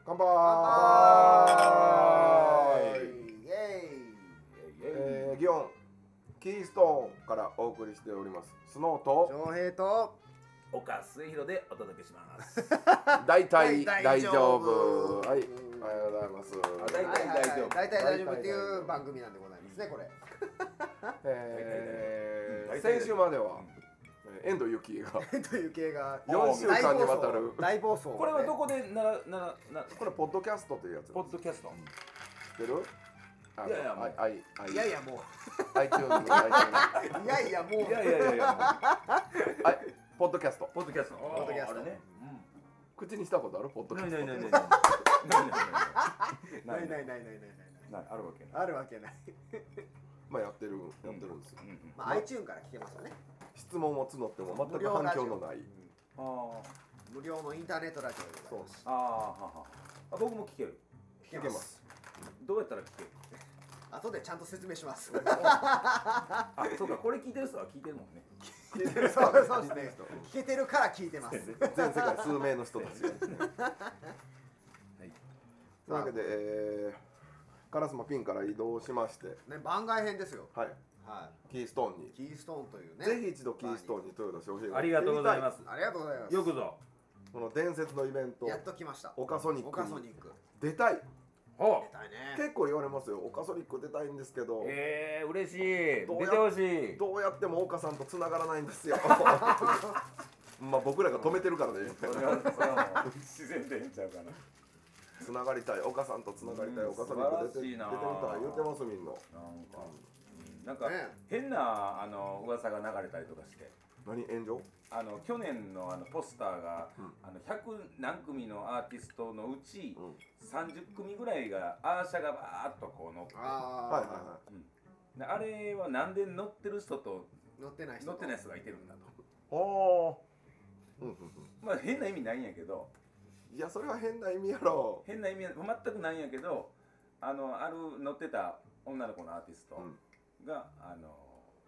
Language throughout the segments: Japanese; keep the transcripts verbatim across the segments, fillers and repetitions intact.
乾杯。 イエーイ。 えー、祇園キーストーンからお送りしておりますスノーと翔平と岡末広でお届けします。 大体大丈夫。はい、 うんおはようございます。 大体大丈夫。 大体大丈夫っていう番組なんでございますね、これ。 えー、 大体大丈夫先週までは遠藤幸恵がという系がよんしゅうかんにわたる大暴走。 これはどこでならならなこれポッドキャストというやつ。 ポッドキャスト。 知ってる？ いやいやもうあいあいいやいやもう iTunes の iTunes いやいやもういやいやいやいや。 はいポッドキャスト。 ポッドキャスト。 ポッドキャストあれね。 口にしたことあるポッドキャスト。 ないないないないないないないないないないないあるわけない。 あるわけない。 まあやってるやってるんですよ。 まあ iTunes から聞けますよね。 質問を募っても全く反響のない。 あ無料のインターネットラジオでございます。 ああああ僕も聞ける。 聞けます。 どうやったら聞ける？ 後でちゃんと説明します。 あ、そうかこれ聞いてる人は聞いてるもんね。 聞いてる人そはうそうですね。聞けてるから聞いてます。 全世界数名の人たち。というはい。 わけで、えー、烏丸ピンから移動しまして、 ね、番外編ですよ。 はい、 はキーストーンにい。キーストーンというね。 ぜひ一度キーストーンに豊田翔平がありがとうございます。 ありがとうございます。 よくぞ。 この伝説のイベントやっと来ました。 オカソニッオクにカソニック。 出たい。 ほ出たいね。 結構言われますよ。オカソニック出たいんですけど、 ええ嬉しい。 どうや出てほしい。 どうやっても岡さんと繋がらないんですよ。まあ僕らが止めてるからね。 それはそれはもう自然でいいんちゃうかな。 繋がりたい。岡さんと繋がりたい。 うんオカソニック出て出てみ素晴らしいなたい言ってますみんな。 なんか、うんなんか、 ね変なあの噂が流れたりとかして、 何炎上？ あの去年のあのポスターが、 うんあのひゃく何組のアーティストのうち、 うんさんじゅっくみぐらいがアーシャがバーッとこう乗って、 あはいはいはうんであれはなんで乗ってる人とい。乗ってない人。 乗ってない人がいてるんだと。 い。おー。うんうんまあ変な意味ないんやけど、 うん。いやそれは変な意味やろ。 変な意味は全くないんやけど、あのある乗ってた女の子のアーティストうんが、あの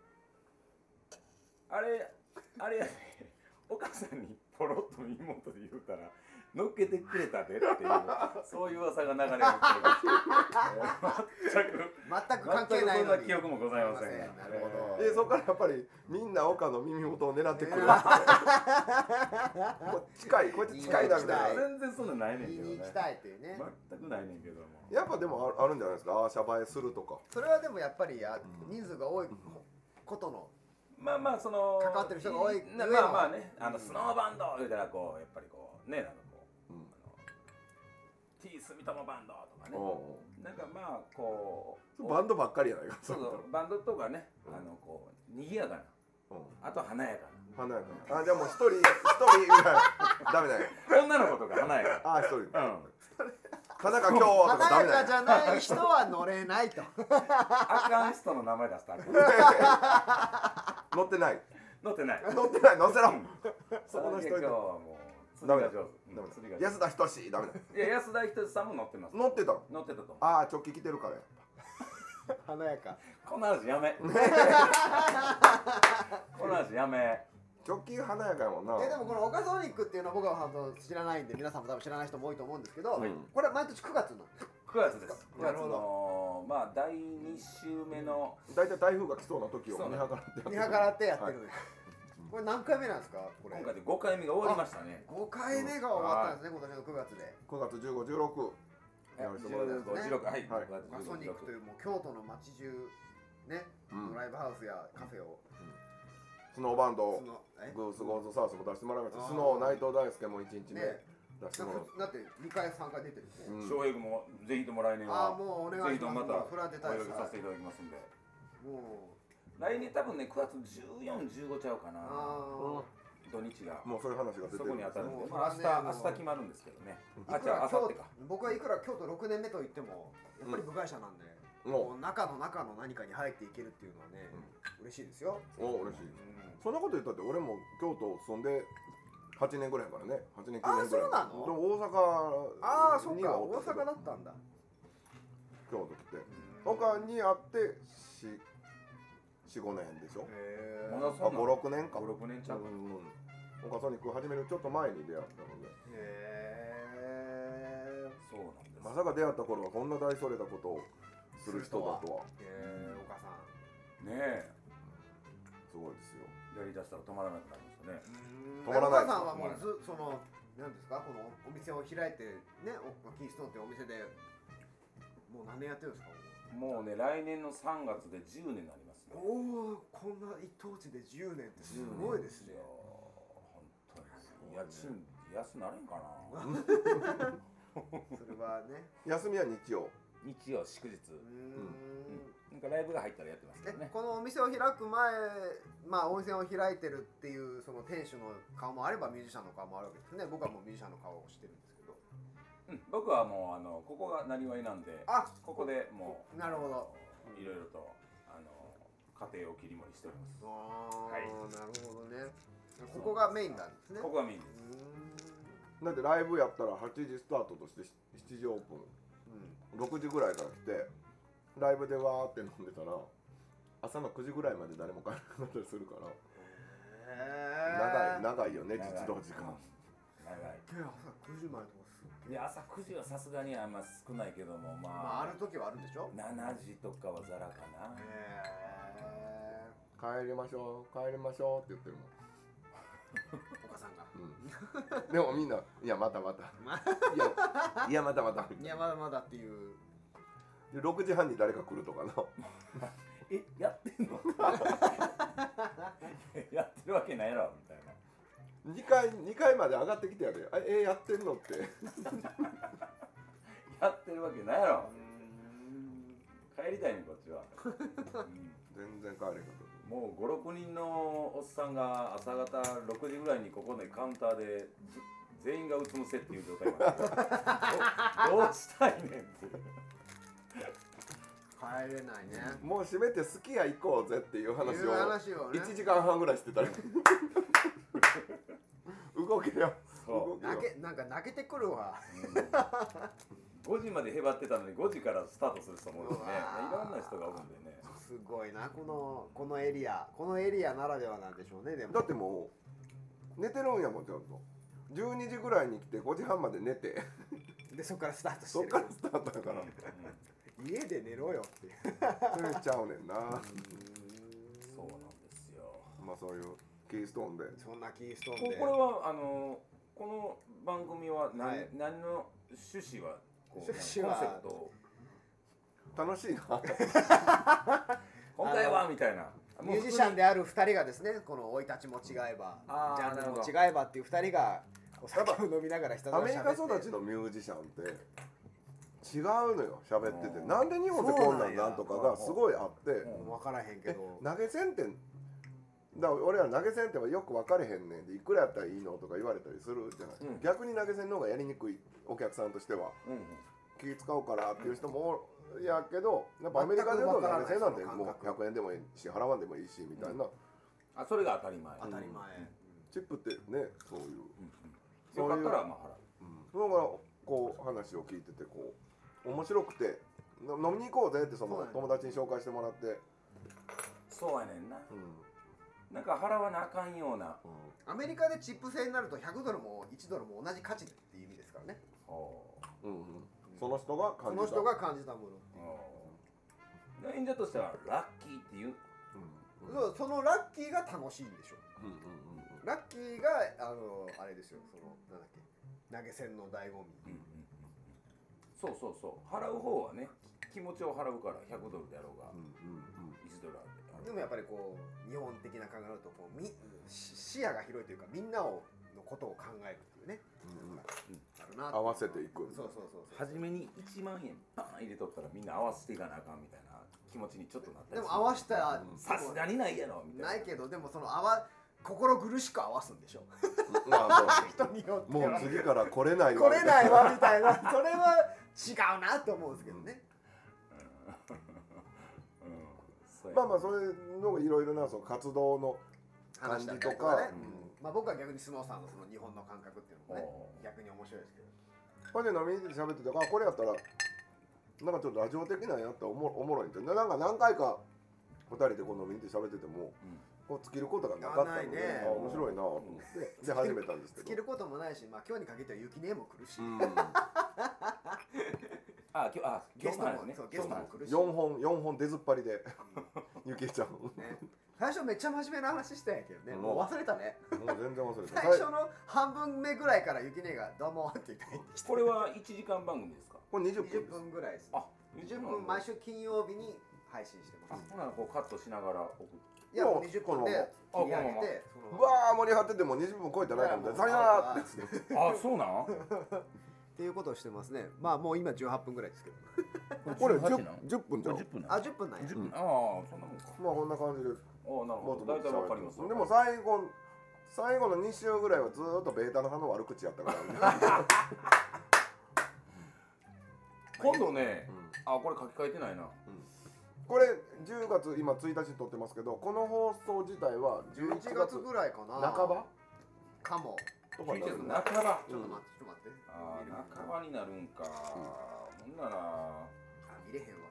あれあれやね、お母さんにポロッと妹で言うたら乗っけてくれたでっていうそういう噂が流れるっていう全く全く関係ないのに。 全くそんな記憶もございませんが。 なるほどでそこからやっぱりみんな岡の耳元を狙ってくる。 ねこう近いこうやって近いなみたいな。 全然そんなんないねんけどね。 言いに行きたいっていうね。 全くないねんけども。 やっぱでもあるあるんじゃないですか。ああシャバ映するとか。 それはでもやっぱりや人数が多いことの。 まあまあその関わってる人が多いなまあまあね、あのスノーバンド言うたらこうやっぱりこうね、なんかこう、 うんあの T 住友バンドとかね、 おなんかまあこううバンドばっかりやないか。 そうそうバンドとかね、あのこう賑やかな、 うんあと華やか華やかな。あじゃあもう一人一人ぐらいダメだよ。 な女の子とか華やかあ一人。 な。うん。 田中今日とかダ華メだよ。 やかじゃない人は乗れないと。 あかん人の名前出したらあかん。 乗ってない。 乗ってない。 乗ってない乗せろ。そそこの人この人今日はもう釣ダメだりが上手。 ダメうん釣りがだ。安田仁志ダメだ。 いや安田仁さんも乗ってます。 乗ってたの。 乗ってたと思う。 ああ直帰来てるからや。 華やか。 この話やめ。この話やめ。 直帰華やかやもんな。 えでもこのオカソニックっていうのは僕は本当知らないんで皆さんも多分知らない人も多いと思うんですけど、 はいこれは毎年くがつなの。 くがつです。くがつなるほどのまあだいに週目の大体台風が来そうな時をそう見計らってやってる。 見計らってやってるんです。これ何回目なんですかこれ。 今回でごかいめが終わりましたね。 ごかいめが終わったんですね、今年のくがつで。 くがつじゅうご、じゅうろくやらせてもらいます。 じゅうご、じゅうろくはい。 はいくがつオカソニックというもう京都の街中ね、 うんライブハウスやカフェをスノーバンドそのえグースゴーズサウスも出してもらいました。 あースノー内藤大輔もいちにちめね出してもらう。 だってにかいさんかい出てるね。 うん翔平君もぜひとも来年はああもうお願いします。 ぜひともまたそれは出おたいです。 呼びさせていただきますんで。 も来年多分ねくがつじゅうよん、じゅうごちゃうかうな。 あ土日が。 もうそういう話が出てるそこに当たるんで、 もうまあ明日それはね明日決まるんですけどね。 あ。 あじゃあ明後日か。 僕はいくら京都ろくねんめと言ってもやっぱり部外者なんで、 ももう中の中の何かに入っていけるっていうのはね、嬉しいですよ。 うお嬉しい。そんなこと言ったって俺も京都住んではちねんぐらいからね。はちねんきゅうねんぐらい。 あそうなのでも大阪ああそっにか大はおったけど阪だったんだ。 京都来て他にあってよん、ごねんでしょ。 へまだそんなご、ろくねんか。 ご、ろくねんちゃう。 うんうんオカソニック始めるちょっと前に出会ったので。 へえ。 そさか出会った頃はこんな大それたことをする人だとは。 えー、お母さん。 ねえすごいですよ。 やりだしたら止まらなくなりましたね。 止まらないお母さんはもうずそのなんですかこのお店を開いてね、おキーストーンってお店でもう何年やってるんですか？ もうね来年のさんがつでじゅうねんになりますね。 おお、こんな一等地でじゅうねんってすごいですね。 本当に家賃安なれんかな。 それはね。 休みは日曜。 日曜祝日。 うーん。 なんかライブが入ったらやってますけどね。 このお店を開く前、まあ温泉を開いてるっていうその店主の顔もあればミュージシャンの顔もあるわけですね。僕はもうミュージシャンの顔をしてるんですけど。 うん、僕はもうあのここがなりわいなんで、 あ、 ここでもうなるほど。 いろいろとあの家庭を切り盛りしております。 ああ、 はいなるほどね。ここがメインなんですね。 ここがメインです。 だってライブやったらはちじスタートとしてしちじオープン、ろくじぐらいから来てライブでわーって飲んでたら朝のくじぐらいまで誰も帰らなかったりするから長い長いよね実動時間。 長い。 朝くじまでとかすっげえ。 いや朝くじはさすがにあんま少ないけどもままああある時はあるでしょ。 しちじとかはザラかな。 へ帰りましょう帰りましょうって言ってるもん。 ーお母さんが。 うん、でもみんないやまたまたいやいやまたまたいやまだまだっていう。 でろくじはんに誰か来るとかな。 えやってんの？やってるわけないやろみたいな。 にかいにかいまで上がってきてやで。あえー、やってんのってやってるわけないやろ。帰りたいねこっちは。うん全然帰れへんかった。 もうごろくにんのおっさんが朝方ろくじぐらいにここのカウンターで全員がうつむせっていう状態になってるどどうしたいねんっていう。 帰れないね。 もう閉めて好きや行こうぜっていう話いうを話をね。 いちじかんはんぐらいしてたり動けよそう動けよ泣けなんか泣けてくるわ。 ごじまでへばってたのにごじからスタートする人もいるしね。 うわーいろんな人がおるんでね。 すごいなこのこのエリアこのエリアならではなんでしょうね。でもだってもう寝てるんやもんちゃんとじゅうにじぐらいに来てごじはんまで寝てでそこからスタートしてる。 そっからスタートやから家で寝ろよっていう。 それちゃうねんな。 そうなんですよ。 まあそういうキーストーンでそんなキーストーンこで。 これはあのこの番組は何、 はい何の趣旨はこう趣旨はコンセプトを楽しいな。 今回はみたいな。 ミュージシャンであるふたりがですね、この生い立ちも違えばあージャンルもなるほど違えばっていうふたりがお酒を飲みながらひたすらアメリカ喋って育ちのミュージシャンって違うのよ喋ってて。 うんなんで日本でこんなんそうなんやなんとかがすごいあって、 うん分からへんけえど投げ銭ってだから俺ら投げ銭ってはよく分かれへんねんでいくらやったらいいのとか言われたりするじゃない、 うん逆に投げ銭の方がやりにくいお客さんとしてはうんうん気使うからっていう人もおやけどやっぱアメリカで言うと投げ銭なんてもうひゃくえんでもいいし払わんでもいいしみたいな、 あそれが当たり前。 当たり前。 チップってねそういう、 うんうん、よかったらまあ払う。 うん、だからこう話を聞いててこう面白くての飲みに行こうぜってそのそうやね友達に紹介してもらって、 そうやねんな。 うんなんか払わなあかんような。 アメリカでチップ制になるとひゃくドルもいちドルも同じ価値っていう意味ですからね。 おうんうん、その人がそ感じたの人が感じたものっていう。 お演者としてはラッキーっていう。 うんそうそのラッキーが楽しいんでしょ。 うんうんうんラッキーがあのあれですよ。そのなんだっけ投げ銭の醍醐味。 うんうんうんそうそうそう払う方はね気持ちを払うからひゃくドルであろうがうんうんいちドルあるでもやっぱりこう日本的な考えるとこうみ視野が広いというかみんなをのことを考えるっていうね。 うんうんあるな。 合わせていく。 そうそうそうそう。 初めにいちまんえんパン入れとったらみんな合わせていかなあかんみたいな気持ちにちょっとなったりする。 でも合わしたらさすがにないやろみたいな。 ないけどでもその合わ心苦しく合わすんでしょ。 まあそう人によってもうは次から来れないわ来れないわみたいなそれは違うなと思うんですけどね。 うんそうやまあまあそれのいろいろなその活動の感じとか話だったりとかね。 うんうんまあ僕は逆にスノーさんのその日本の感覚っていうのもねおー逆に面白いですけど。 ほんで飲みに行って喋っててあこれやったらなんかちょっとラジオ的なんやったらおもおもろいんってなんか何回かふたりでこう飲みに行って喋っててもうんこう尽きることがなかったのであないねあ面白いなと思ってで始めたんですけど尽きることもないし、まあ今日に限っては雪ねも来るし。 うんあ今日あゲストも今日の話ねそうゲストも来るし、 よんほんよんほん出ずっぱりでゆきえちゃんもね、最初めっちゃ真面目な話したんやけどね、 うんもう忘れたね。 う全然忘れた最初の半分目ぐらいからゆきねがどうもって言って入ってきて、 これはいちじかん番組ですか？ これにじゅっ 20 ぷん分ぐらいです。 あにじゅっぷん毎週金曜日に配信してあます。 ほなこうカットしながら送る。 いやもうもうにじゅっぷんで切り上げて、そのうわー盛り上がっててもにじゅっぷん超えてないかみたいな「さよなら!」ってあそうなん？ っていうことをしてますね。まあもう今じゅうはっぷんぐらいですけど。 これじゅうはちなんじゅっぷんじゃんじゅっぷんなんあ、じゅっぷんなんや。 じゅっぷんああそんなもんか。 まあこんな感じですああなるほど。 もっともっと大体わかります。 でも最後最後のに週ぐらいはずーっとベータの葉の悪口やったから今度ねうんあこれ書き換えてないな。 これじゅうがつ今ついたちに撮ってますけどこの放送自体はじゅういちがつぐらいかな。 半ばかも。 とかになる半ば。 ちょっと待って、ちょっと待って。 ああ半ばになるんか。ほんならあ、見れへんわ。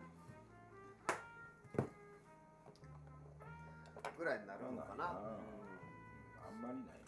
ぐらいになるのかな。 あんまりない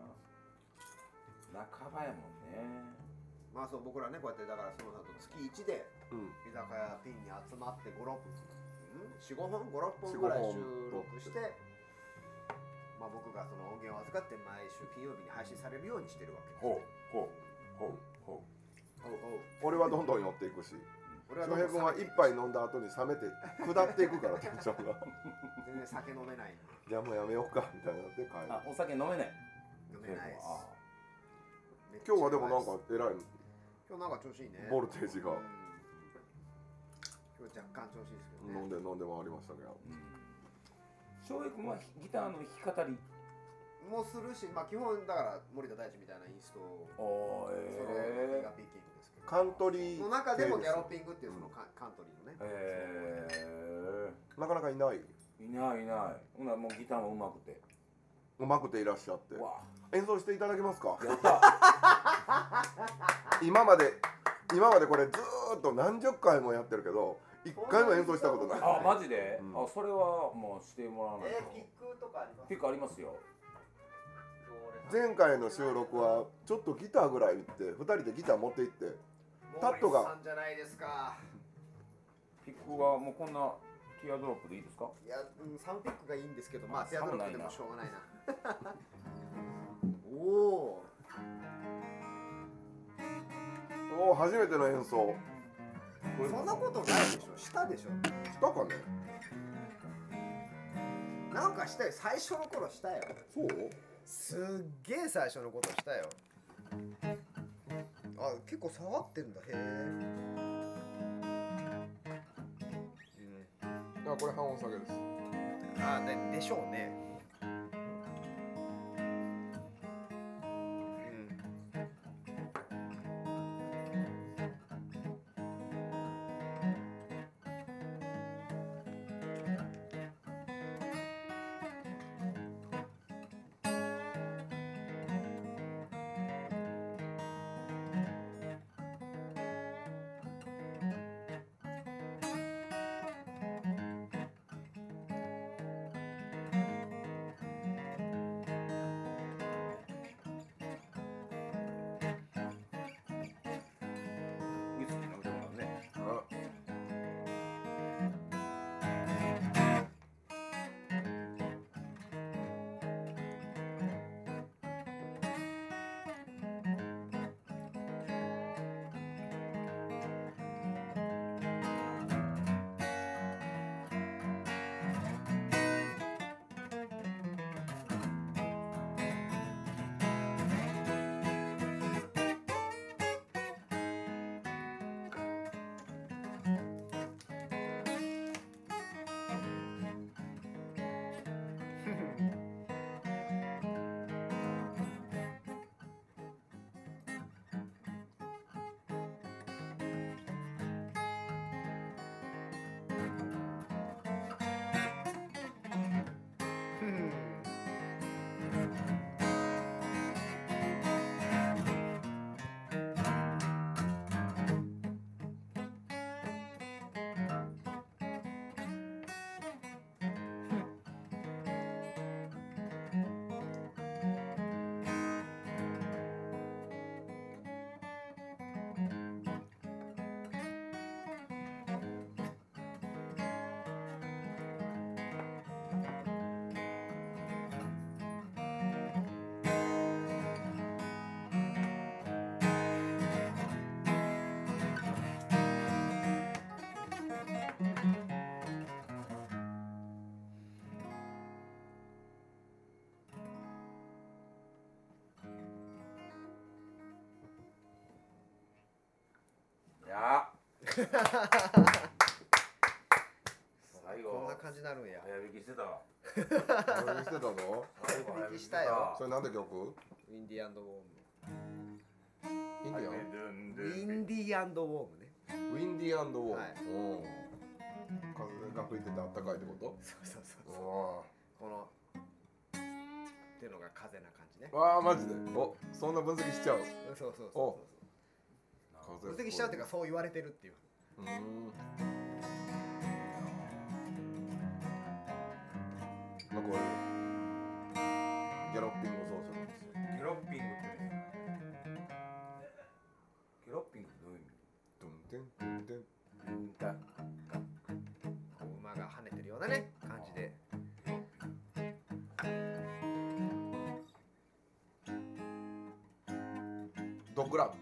な。半ばやもんね。 まあそう僕らねこうやってだからその後月いちでうん居酒屋ピンに集まってご、ろっぷん、よん、ごほん、ご、ろっぽんぐらい収録して、まあ僕がその音源を預かって毎週金曜日に配信されるようにしてるわけです。 ほうほうほうほう。 ほうほう。 俺はどんどん寄っていくし俺は翔平君は一杯飲んだ後に冷めて下っていくからテンションが全然酒飲めない。 じゃあもうやめようかみたいになって帰るあお酒飲めない。 飲めないです。 あめっちゃ今日はでもなんかうまいです。 えらい今日なんか調子いいね。 ボルテージがうん今日若干調子いいですけどね。 飲んで飲んで回りましたけどうん。翔平君はギターの弾き語り。 もうするし、まあ基本だから森田大地みたいなインストをおーそれえギガピッキングですけど。 カントリーの中でも系ですギャロッピングっていうそのカカントリーのね。 えなかなかいないー、いないいない。ほなもうギターも上手くて。 うまくていらっしゃってわ演奏していただけますかあやった。 今まで今までこれずーっと何十回もやってるけど一回も演奏したことないあマジで、 うんあそれはもうしてもらわないと。 えー、ピックとかありますピックありますよ。 前回の収録はちょっとギターぐらい行ってふたりでギター持って行ってタットがモーリスさんじゃないですか。 ピックはもうこんなティアドロップでいいですか？ いや、うん、サンピックがいいんですけど、まああティアドロップでサンないなもしょうがないな。おお。 おお初めての演奏そんなことないでしょ。したでしょ。 したかねなんかしたよ。最初の頃したよ。 そうすっげえ最初のことしたよ。あ、結構下がってるんだ。へえ。 あこれ半音下げですあ、で、でしょうね。 最後こんな感じになるんや。 早引きしてたわ。 何してたぞ。 最後早引きしたよそれなんで曲？ ウィンディアンドウォーム。 インディアン。 ウィンディアンドウォームね。 ウィンディアンドウォー。 はいおお。風が吹いててあったかいってこと？ そうそうそうそう。 おこのっていうのが風な感じね。 お。わあマジで。お、そんな分析しちゃう。 そうそうそうおそう。分析しちゃうっていうかそう言われてるっていう。 うーん。まあこれギャロッピング奏者なんですよ。 ギロッピングってギロッピングってどういう意味？ ドンテンドンテン。 こう馬が跳ねてるようなね感じで。 ドッグラブ。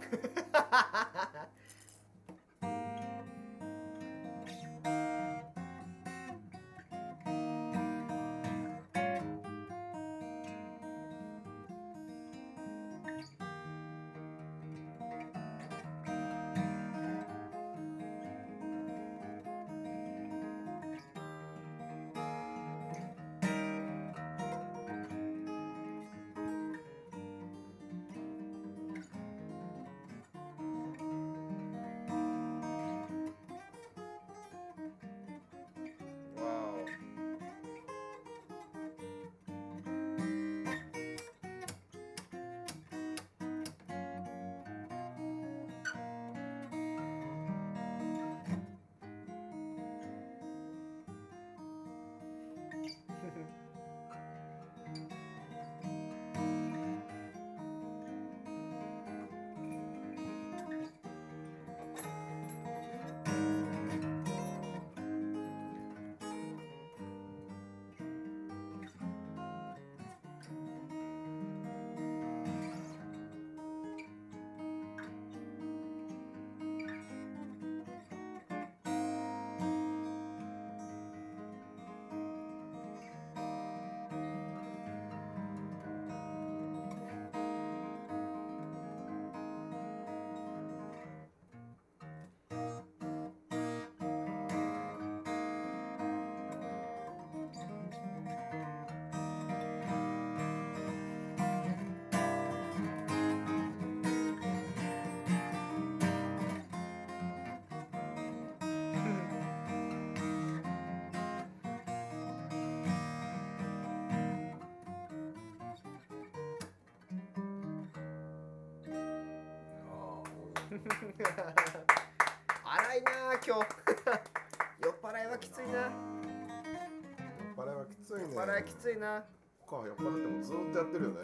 荒いなあ今日。酔っ払いはきついな。 酔っ払いはきついね。 酔っ払いきついな。 他酔っ払ってもずーっとやってるよね。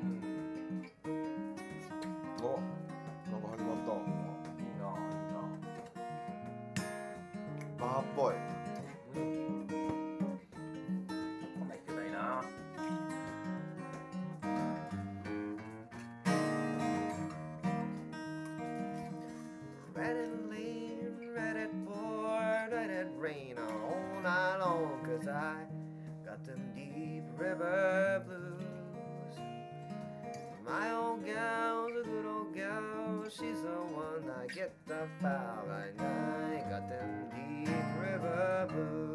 お、なんか始まった。 いいな、いいな。 バーっぽい。 こんな言ってないな。 Let it rain, let it pour, let it rain all night long. Cause I got them deep river blues. My old gal's a good old gal. She's the one I get the foul at night. Got them deep river blues.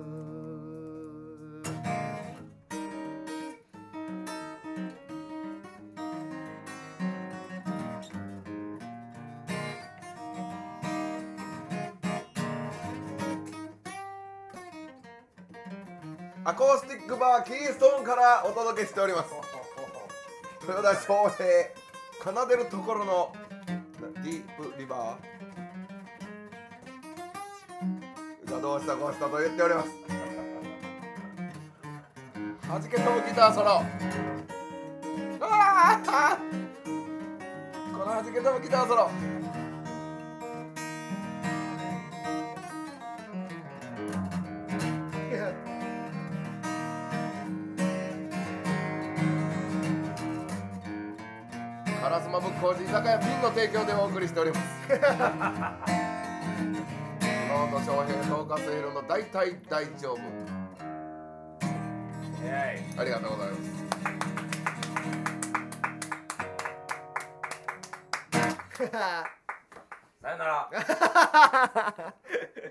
アコースティックバーキーストーンからお届けしております。豊田翔平奏でるところのディープリバーがどうしたこうしたと言っております。はじけ飛ぶギターソロ。ああこのはじけ飛ぶギターソロ。烏丸ぶっこうじ居酒屋ピンの提供でお送りしております。ノート翔平統括ヒーローの大体大丈夫。ありがとうございます。 さよなら。